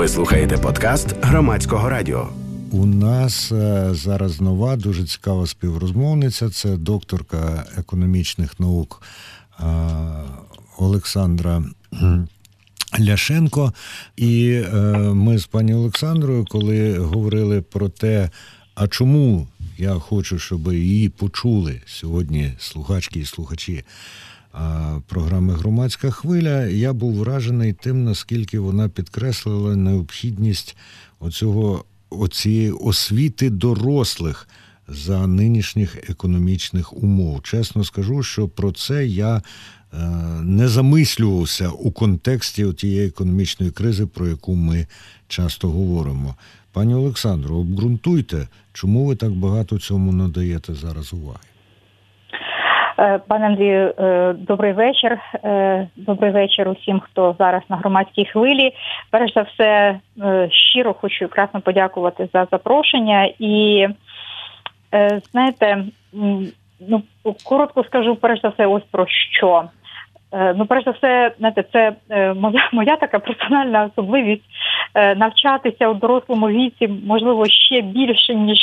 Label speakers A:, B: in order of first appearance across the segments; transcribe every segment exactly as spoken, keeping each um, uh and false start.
A: Ви слухаєте подкаст Громадського радіо.
B: У нас зараз нова, дуже цікава співрозмовниця. Це докторка економічних наук Олександра Ляшенко. І ми з пані Олександрою, коли говорили про те, а чому я хочу, щоб її почули сьогодні слухачки і слухачі програми «Громадська хвиля», я був вражений тим, наскільки вона підкреслила необхідність оцього, оцієї освіти дорослих за нинішніх економічних умов. Чесно скажу, що про це я не замислювався у контексті тієї економічної кризи, про яку ми часто говоримо. Пані Олександро, обґрунтуйте, чому ви так багато цьому надаєте зараз уваги?
C: Пане Андрію, добрий вечір. Добрий вечір усім, хто зараз на громадській хвилі. Перш за все, щиро хочу красно подякувати за запрошення. І, знаєте, ну, коротко скажу, перш за все, ось про що. Ну, перш за все, знаєте, це моя, моя така персональна особливість навчатися у дорослому віці, можливо, ще більше, ніж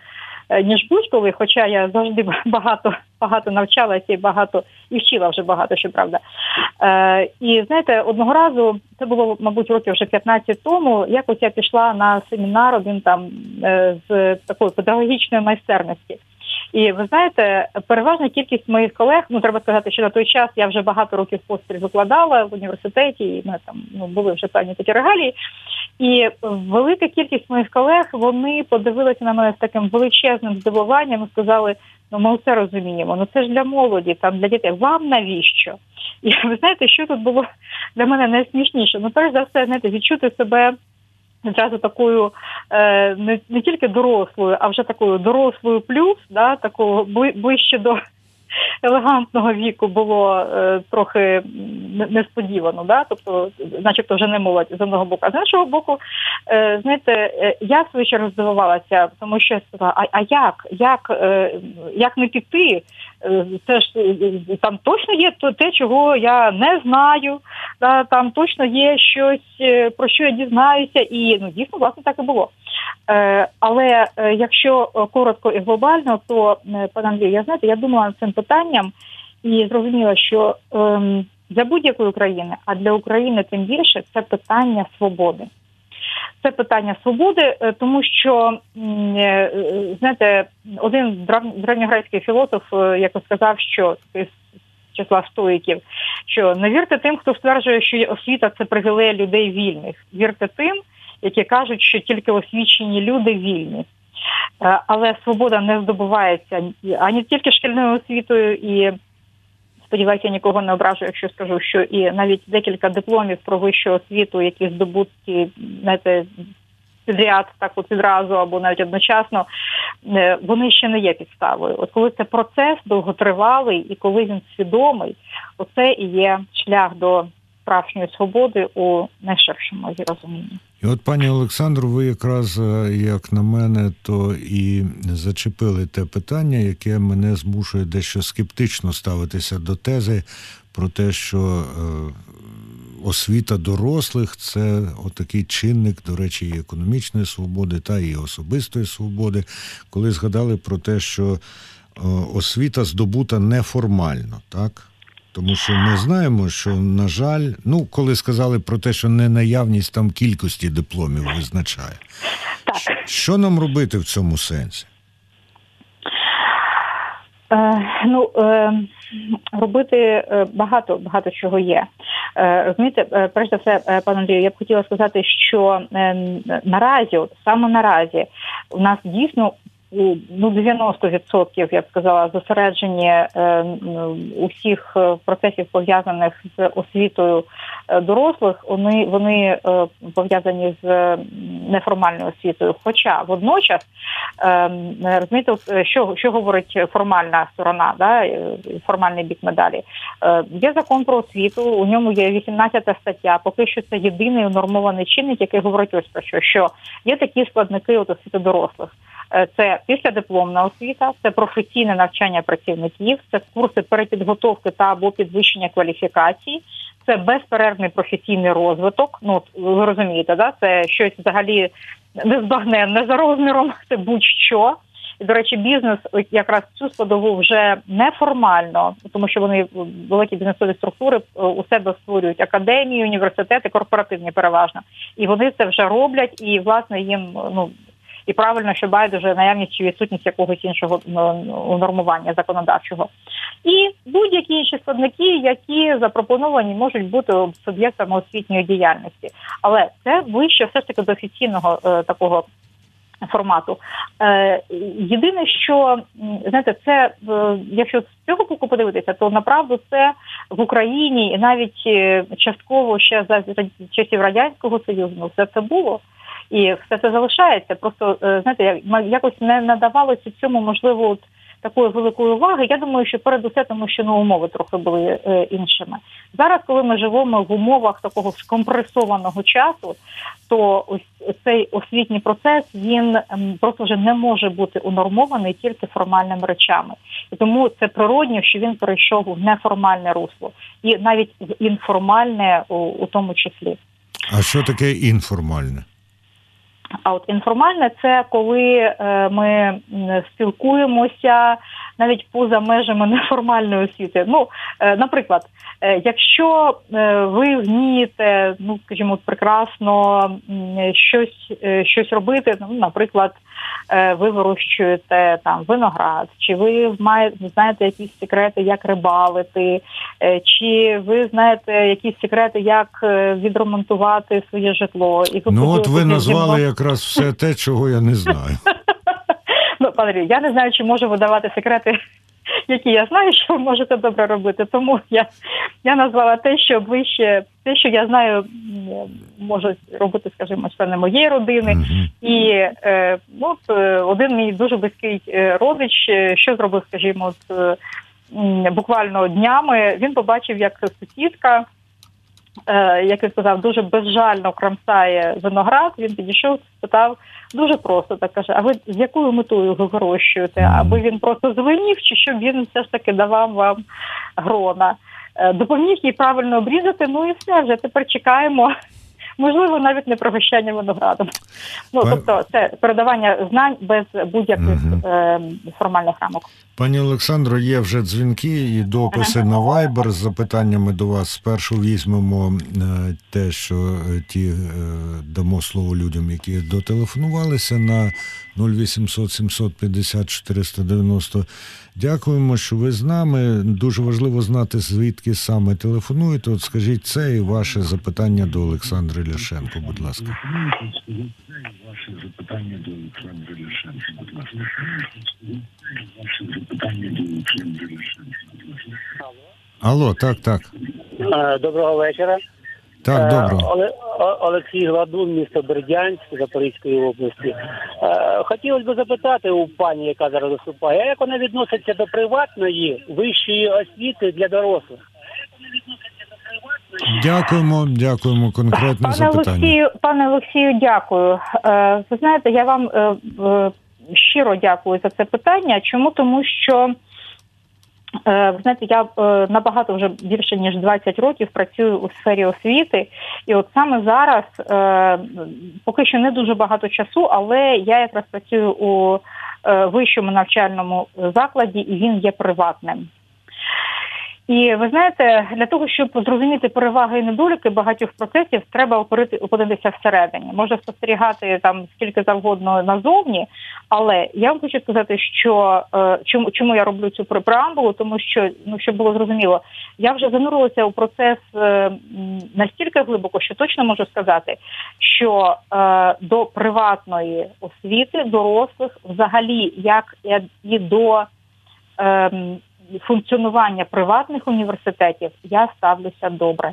C: ніж будь-коли, хоча я завжди багато, багато навчалася і багато, і вчила вже багато, щоправда. Е, і, знаєте, одного разу, це було, мабуть, років вже п'ятнадцять тому, якось я пішла на семінар один там е, з такої педагогічної майстерності. І, ви знаєте, переважна кількість моїх колег, ну, треба сказати, що на той час я вже багато років поспіль викладала в університеті, і ми там, ну, були вже певні такі регалії. І велика кількість моїх колег, вони подивилися на мене з таким величезним здивуванням і сказали, ну, ми все розуміємо, ну це ж для молоді, там, для дітей, вам навіщо? І ви знаєте, що тут було для мене найсмішніше? Ну, перш за все, знаєте, відчути себе зразу такою е, не, не тільки дорослою, а вже такою дорослою плюс, да, такого ближче до елегантного віку було е, трохи несподівано, да? Тобто, начебто вже не молодь з одного боку. А з іншого боку, е, знаєте, е, я в свою чергу здивувалася, тому що я сказала, а, а як? Як, е, як не піти? Е, це ж е, там точно є те, чого я не знаю, да? Там точно є щось, е, про що я дізнаюся, і, ну, дійсно, власне, так і було. Е, але е, якщо коротко і глобально, то, е, пане Андрію, я, знаєте, я думала над цим питанням і зрозуміла, що е, для будь-якої країни, а для України тим більше, це питання свободи. Це питання свободи, е, тому що, е, знаєте, один древньогрецький філософ е, якось сказав, що з числа стоїків, що не вірте тим, хто стверджує, що освіта – це привілей людей вільних. Вірте тим, які кажуть, що тільки освічені люди вільні. Але свобода не здобувається ані тільки шкільною освітою, і, сподіваюся, нікого не ображу, якщо скажу, що і навіть декілька дипломів про вищу освіту, які здобуті, знаєте, підряд, так от відразу, або навіть одночасно, вони ще не є підставою. От коли це процес довготривалий, і коли він свідомий, оце і є шлях до справжньої свободи у найширшому її розумінні.
B: І от, пані Олександро, ви якраз, як на мене, то і зачепили те питання, яке мене змушує дещо скептично ставитися до тези про те, що е, освіта дорослих – це отакий чинник, до речі, і економічної свободи, та і особистої свободи, коли згадали про те, що е, освіта здобута неформально, так? Тому що ми знаємо, що, на жаль, ну, коли сказали про те, що не наявність там кількості дипломів визначає.
C: Так.
B: Що нам робити в цьому сенсі?
C: Е, ну, е, робити багато, багато чого є. Е, розумієте, е, перш за все, пане Андрію, я б хотіла сказати, що е, наразі, от саме наразі, у нас дійсно ну, дев'яносто відсотків, я б сказала, зосереджені е, усіх процесів, пов'язаних з освітою дорослих, вони, вони е, пов'язані з неформальною освітою. Хоча водночас, е, розумієте, що, що говорить формальна сторона, да, формальний бік медалі. Е, є закон про освіту, у ньому є вісімнадцята стаття, поки що це єдиний унормований чинник, який говорить ось про що, що є такі складники от освіти дорослих. Це післядипломна освіта, це професійне навчання працівників, це курси перепідготовки та або підвищення кваліфікації, це безперервний професійний розвиток. Ну, ви розумієте, да? Це щось взагалі незбагненне за розміром, це будь-що. І, до речі, бізнес якраз цю складову вже неформально, тому що вони, великі бізнесові структури, у себе створюють академії, університети, корпоративні переважно. І вони це вже роблять, і, власне, їм, ну, і правильно, що байдуже наявність чи відсутність якогось іншого нормування законодавчого. І будь-які інші складники, які запропоновані, можуть бути суб'єктами освітньої діяльності. Але це вище все ж таки до офіційного е, такого формату. Е, єдине, що, знаєте, це, е, якщо з цього боку подивитися, то направду це в Україні і навіть частково ще за часів Радянського Союзу, ну, все це було. І все це залишається. Просто, знаєте, якось не надавалося цьому, можливо, от такої великої уваги. Я думаю, що передусе тому, що ну, умови трохи були е, іншими. Зараз, коли ми живемо в умовах такого скомпресованого часу, то ось цей освітній процес, він ем, просто вже не може бути унормований тільки формальними речами. І тому це природньо, що він перейшов в неформальне русло. І навіть в інформальне у, у тому числі.
B: А що таке інформальне?
C: А от інформальне – це коли е, ми спілкуємося навіть поза межами неформальної освіти. Ну, е, наприклад, е, якщо е, ви вмієте, ну, скажімо, прекрасно е, щось, е, щось робити, ну, наприклад, е, ви вирощуєте там виноград, чи ви маєте, знаєте якісь секрети, як рибалити, е, чи ви знаєте якісь секрети, як відремонтувати своє житло. І ви
B: ну, от ви назвали
C: зі
B: якраз все те, чого я не знаю.
C: Ну, пане Рію, я не знаю, чи можу видавати секрети, які я знаю, що ви можете добре робити. Тому я, я назвала те, що вище, те, що я знаю, можуть робити, скажімо, члени моєї родини. Mm-hmm. І е, ну, один мій дуже близький родич, що зробив, скажімо, от, буквально днями, він побачив, як сусідка, як він сказав, дуже безжально крамсає виноград. Він підійшов, спитав дуже просто, так каже, а ви з якою метою його вирощуєте? Аби він просто звинів, чи щоб він все ж таки давав вам грона? Допоміг їй правильно обрізати, ну і все, вже тепер чекаємо. Можливо, навіть не пригощання виноградом. Ну, тобто, це передавання знань без будь-яких угу. е, формальних рамок.
B: Пані Олександро, є вже дзвінки і дописи ага. на Viber з запитаннями до вас. Спершу візьмемо те, що ті дамо слово людям, які дотелефонувалися на нуль вісімсот сімсот п'ятдесят чотириста дев'яносто. Дякуємо, що ви з нами. Дуже важливо знати, звідки саме телефонуєте. От скажіть це і ваше запитання до Олександри Ляшенко, будь ласка.
D: Ваше запитання до Олександри Ляшенко, будь ласка. Ваше запитання до Олександри Ляшенко, будь ласка.
B: Алло, так, так.
E: Доброго вечора.
B: Так, доброго.
E: Олексій Гладун, місто Бердянськ, Запорізької області. Хотілося б запитати у пані, яка зараз виступає, як вона відноситься до приватної вищої освіти для дорослих?
B: Дякуємо, дякуємо. Конкретне
C: пане
B: запитання.
C: Олексію, пане Олексію, дякую. Ви знаєте, я вам щиро дякую за це питання. Чому? Тому що ви знаєте, я набагато вже більше, ніж двадцять років працюю у сфері освіти, і от саме зараз, поки що не дуже багато часу, але я якраз працюю у вищому навчальному закладі, і він є приватним. І ви знаєте, для того, щоб зрозуміти переваги і недоліки багатьох процесів, треба опинитися всередині. Можна спостерігати там скільки завгодно назовні, але я вам хочу сказати, що чому, чому я роблю цю преамбулу, тому що, ну, щоб було зрозуміло, я вже занурилася у процес настільки глибоко, що точно можу сказати, що е, до приватної освіти дорослих взагалі, як і до е, функціонування приватних університетів, я ставлюся добре.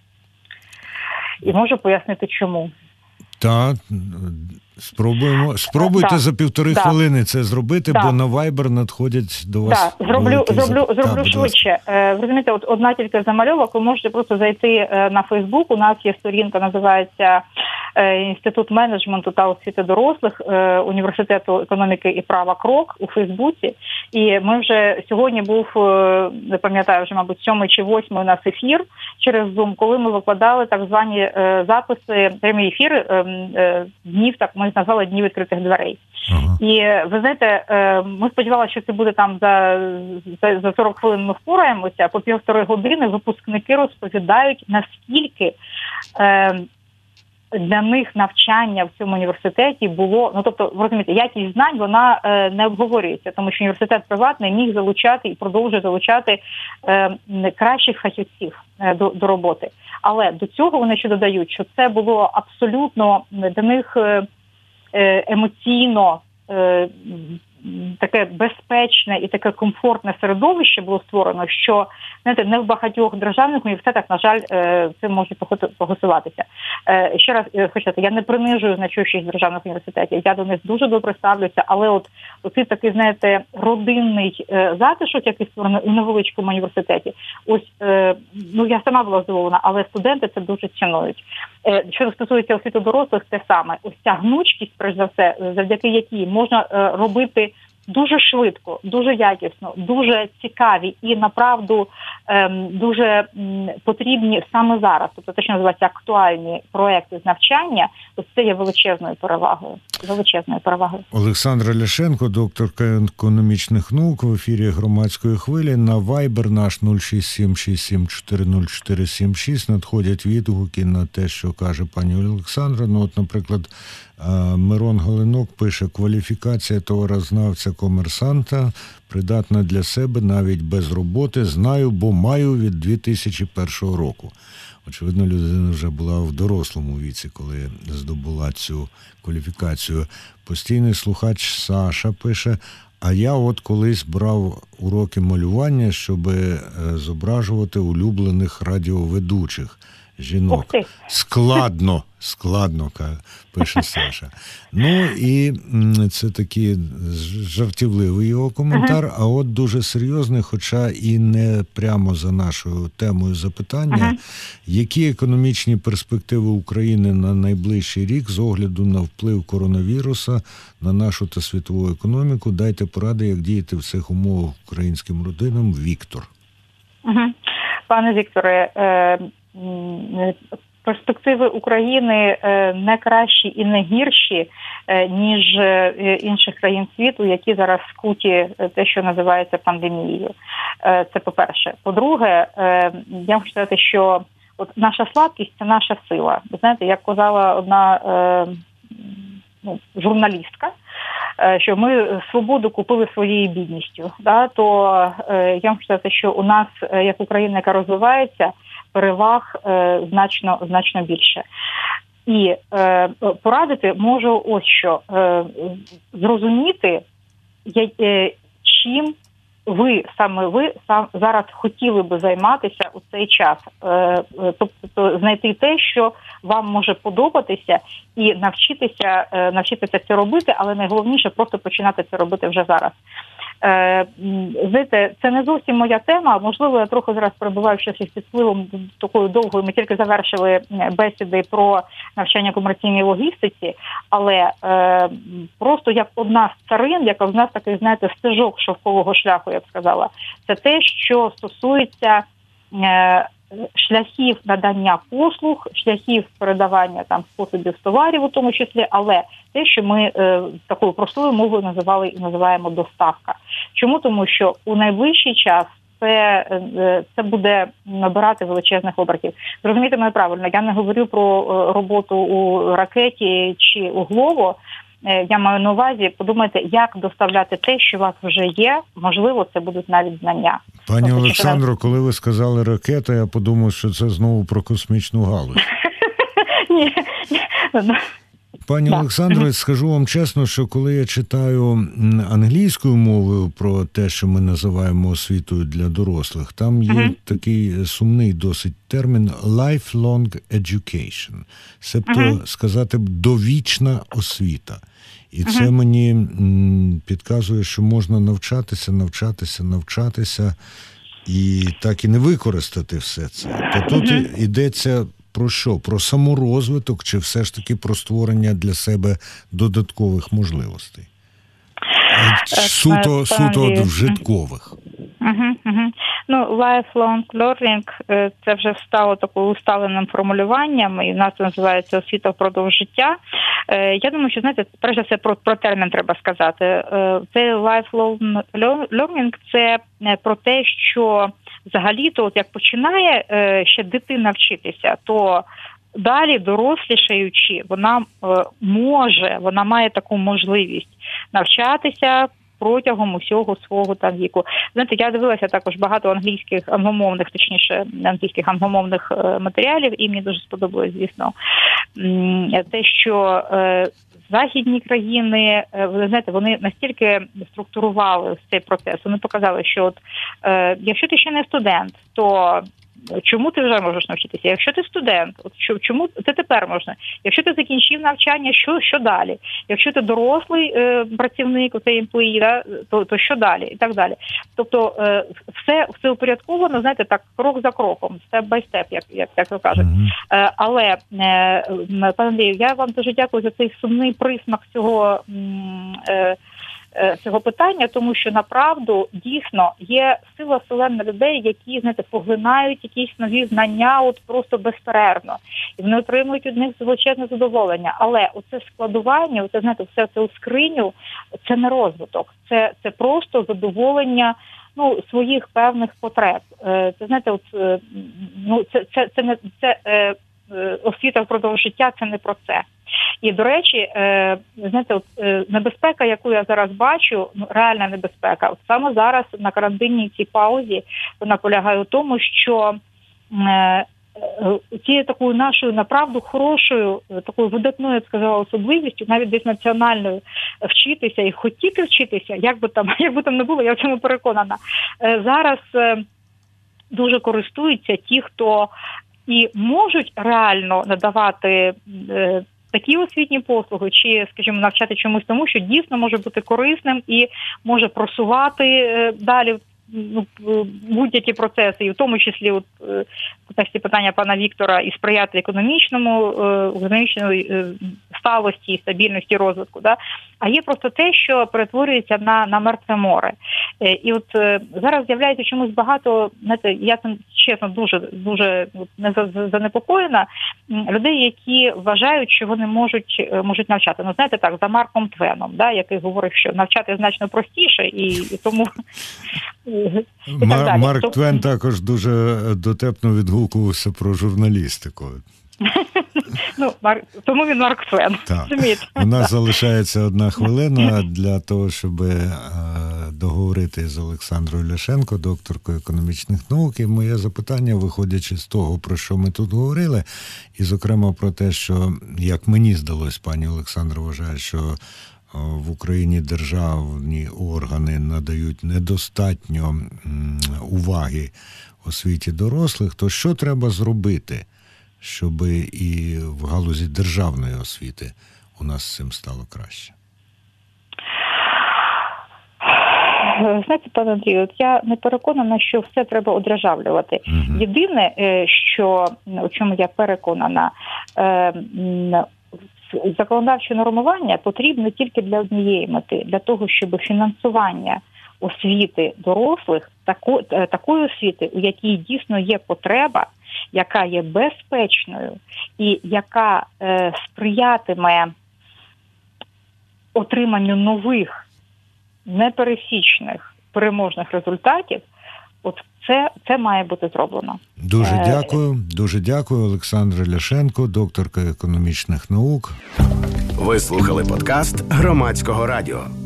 C: І можу пояснити, чому.
B: Так, спробуємо. Спробуйте да. за півтори да. хвилини це зробити, да. бо на Viber надходять до вас.
C: Так, зроблю, зроблю, зроблю да, швидше. Ви розумієте, от одна тільки замальовок, ви можете просто зайти на Фейсбук, у нас є сторінка, називається Інститут менеджменту та освіти дорослих Університету економіки і права «Крок» у Фейсбуці. І ми вже сьогодні був, не пам'ятаю, вже, мабуть, сьомий чи восьмий у нас ефір через Zoom, коли ми викладали так звані записи, прямі ефіри днів, так ми назвали «Дні відкритих дверей». Ага. І ви знаєте, ми сподівалися, що це буде там за, за, за сорок хвилин ми впораємося, по півтори години випускники розповідають, наскільки е, для них навчання в цьому університеті було, ну тобто, ви розумієте, якість знань, вона е, не обговорюється, тому що університет приватний міг залучати і продовжує залучати е, кращих фахівців е, до, до роботи. Але до цього вони ще додають, що це було абсолютно для них е, емоційно е, таке безпечне і таке комфортне середовище було створено, що, знаєте, не в багатьох державних університетах, на жаль, це може погасуватися. Ще раз хочу сказати, я не принижую значущих державних університетів, я до них дуже добре ставлюся, але от оцей такий, знаєте, родинний затишок, який створений у невеличкому університеті, ось, ну, я сама була здивована, але студенти це дуже цінують. Що стосується освіти дорослих, те саме. Ось ця гнучкість, перш за все, завдяки якій можна робити дуже швидко, дуже якісно, дуже цікаві і, направду, ем, дуже м, потрібні саме зараз, тобто те, що називається актуальні проекти з навчання, ось це є величезною перевагою. Величезною перевагою.
B: Олександра Ляшенко, докторка економічних наук, в ефірі Громадської хвилі. На Viber наш нуль шість сім шість сім чотири нуль чотири сім шість надходять відгуки на те, що каже пані Олександра. Ну, от, наприклад, Мирон Галинок пише: кваліфікація товарознавця-комерсанта придатна для себе навіть без роботи. Знаю, бо маю від дві тисячі першого року. Очевидно, людина вже була в дорослому віці, коли здобула цю кваліфікацію. Постійний слухач Саша пише: а я от колись брав уроки малювання, щоб зображувати улюблених радіоведучих жінок. Складно, складно, пише Саша. Ну і це такий жартівливий його коментар, uh-huh. а от дуже серйозний, хоча і не прямо за нашою темою запитання. Uh-huh. Які економічні перспективи України на найближчий рік з огляду на вплив коронавіруса на нашу та світову економіку? Дайте поради, як діяти в цих умовах українським родинам. Віктор.
C: Uh-huh. Пане Вікторе, е- перспективи України не кращі і не гірші, ніж інших країн світу, які зараз скуті те, що називається пандемією. Це по-перше. По-друге, я хочу сказати, що от наша слабкість – це наша сила. Ви знаєте, як казала одна ну, журналістка, що ми свободу купили своєю бідністю. Да? То я хочу сказати, що у нас, як Україна, яка розвивається, переваг е, значно, значно більше. І е, порадити можу ось що. Е, зрозуміти, я, е, чим ви, саме ви, сам, зараз хотіли би займатися у цей час. Е, тобто знайти те, що вам може подобатися, і навчитися, е, навчитися це робити, але найголовніше просто починати це робити вже зараз. Е, знаєте, це не зовсім моя тема, можливо, я трохи зараз перебуваю щось під впливом такою довгою, ми тільки завершили бесіди про навчання комерційній логістиці, але е, просто як одна з царин, яка в нас такий, знаєте, стежок шовкового шляху, я б сказала, це те, що стосується е, шляхів надання послуг, шляхів передавання там способів товарів у тому числі, але те, що ми е, такою простою мовою називали і називаємо доставка. Чому? Тому що у найближчий час це, е, це буде набирати величезних обертів. Зрозумійте мене правильно, я не говорю про роботу у ракеті чи у Глово. Я маю на увазі, подумайте, як доставляти те, що у вас вже є, можливо, це будуть навіть знання.
B: Пані тобто, Олександро, що... коли ви сказали ракета, я подумав, що це знову про космічну галузь.
C: Ні.
B: Пані Олександро, скажу вам чесно, що коли я читаю англійською мовою про те, що ми називаємо освітою для дорослих, там є uh-huh. такий сумний досить термін lifelong education. Себто uh-huh. сказати довічна освіта. І uh-huh. це мені м, підказує, що можна навчатися, навчатися, навчатися і так і не використати все це. То тут uh-huh. йдеться про що? Про саморозвиток чи все ж таки про створення для себе додаткових можливостей? Суто, суто вжиткових.
C: Угу, угу. Ну, lifelong learning – це вже стало такою усталеним формулюванням, і в нас це називається освіта впродовж життя. Я думаю, що, знаєте, перш за все про, про термін треба сказати. Це lifelong learning – це про те, що взагалі-то, от як починає ще дитина вчитися, то далі, дорослішаючи, вона може, вона має таку можливість навчатися протягом усього свого там віку. Знаєте, я дивилася також багато англійських англомовних, точніше, англійських англомовних матеріалів, і мені дуже сподобалось, звісно, те, що західні країни, ви знаєте, вони настільки структурували цей процес, вони показали, що от, якщо ти ще не студент, то чому ти вже можеш навчитися? Якщо ти студент, от чому це тепер можна? Якщо ти закінчив навчання, що, що далі? Якщо ти дорослий е, працівник, оцей employee, да, то, то що далі? І так далі. Тобто е, все, все упорядковано, знаєте, так, крок за кроком, степ-бай-степ, як, як, як то кажуть. Mm-hmm. Е, але, е, пане Андрію, я вам дуже дякую за цей сумний присмак цього е, цього питання, тому що направду дійсно є сила селена людей, які, знаєте, поглинають якісь нові знання от просто безперервно. І вони отримують від них величезне задоволення. Але оце складування, оце, знаєте, все це у скриню, це не розвиток. Це, це просто задоволення, ну, своїх певних потреб. Це, знаєте, от, ну, це, це, це не це е, освіта впродовж життя, це не про це. І, до речі, е, знаєте, от, е, небезпека, яку я зараз бачу, ну, реальна небезпека, от саме зараз на карантинній цій паузі, вона полягає у тому, що е, цією такою нашою, направду, хорошою, такою видатною, я б сказала, особливістю, навіть десь національною, вчитися і хотіти вчитися, як би там, як би там не було, я в цьому переконана, е, зараз е, дуже користуються ті, хто і можуть реально надавати е, такі освітні послуги, чи, скажімо, навчати чомусь тому, що дійсно може бути корисним і може просувати е, далі ну, будь-які процеси, і в тому числі от, в контексті питання пана Віктора, і сприяти економічному, економічної сталості, стабільності, розвитку. Да? А є просто те, що перетворюється на, на мертве море. І от зараз з'являється чомусь багато, знаєте, я там чесно дуже, дуже не занепокоєна, людей, які вважають, що вони можуть, можуть навчати. Ну, знаєте, так, за Марком Твеном, да, який говорив, що навчати значно простіше, і, і тому... І
B: Мар- Марк то... Твен також дуже дотепно відгукувався про журналістику.
C: Ну, Марк... Тому він Марк Твен.
B: Так. У нас залишається одна хвилина для того, щоб е- договорити з Олександрою Ляшенко, докторкою економічних наук. І моє запитання, виходячи з того, про що ми тут говорили, і, зокрема, про те, що, як мені здалось, пані Олександра вважає, що в Україні державні органи надають недостатньо уваги освіті дорослих, то що треба зробити, щоб і в галузі державної освіти у нас з цим стало краще?
C: Знаєте, пане Андрію, от я не переконана, що все треба одержавлювати. Угу. Єдине, що, у чому я переконана, законодавче нормування потрібно тільки для однієї мети, для того, щоб фінансування освіти дорослих, тако, такої освіти, у якій дійсно є потреба, яка є безпечною і яка е, сприятиме отриманню нових, непересічних, переможних результатів, от це, це має бути зроблено.
B: Дуже е... дякую, дуже дякую, Олександра Ляшенко, докторка економічних наук.
A: Ви слухали подкаст Громадського радіо.